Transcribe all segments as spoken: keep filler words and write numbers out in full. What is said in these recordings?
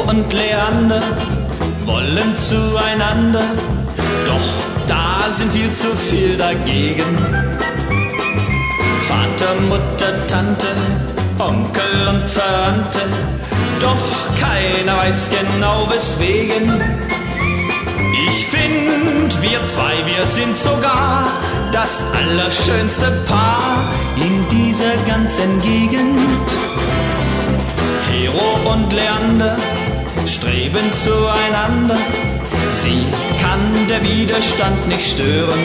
und Leander wollen zueinander, doch da sind viel zu viel dagegen. Vater, Mutter, Tante, Onkel und Verwandte, doch keiner weiß genau weswegen. Ich find, wir zwei, wir sind sogar das allerschönste Paar in dieser ganzen Gegend. Hero und Leander streben zueinander, sie kann der Widerstand nicht stören.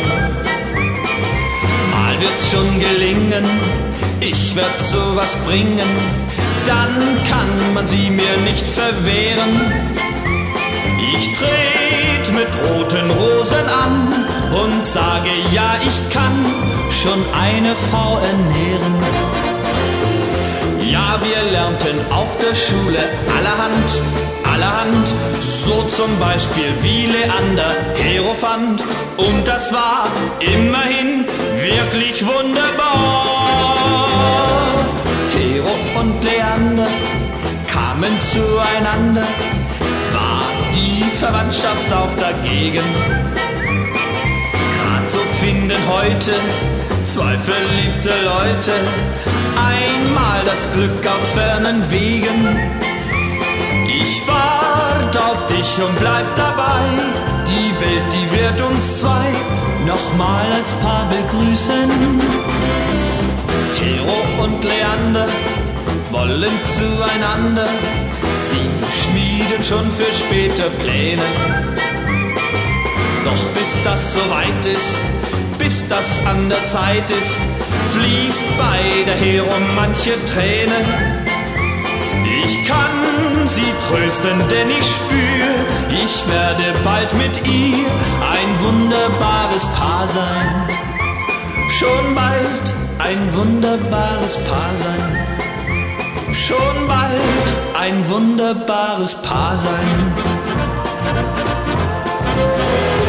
Mal wird's schon gelingen, ich werd sowas bringen, dann kann man sie mir nicht verwehren. Ich tret mit roten Rosen an und sage, ja, ich kann schon eine Frau ernähren. Ja, wir lernten auf der Schule allerhand, allerhand, so zum Beispiel wie Leander Hero fand. Und das war immerhin wirklich wunderbar. Hero und Leander kamen zueinander, war die Verwandtschaft auch dagegen. Grad so finden heute zwei verliebte Leute einmal das Glück auf fernen Wegen. Ich wart auf dich und bleib dabei, die Welt, die wird uns zwei nochmal als Paar begrüßen. Hero und Leander wollen zueinander, sie schmieden schon für später Pläne. Doch bis das soweit ist, bis das an der Zeit ist, fließt bei der Hero manche Träne. Ich kann sie trösten, denn ich spür, ich werde bald mit ihr ein wunderbares Paar sein. Schon bald ein wunderbares Paar sein. Schon bald ein wunderbares Paar sein.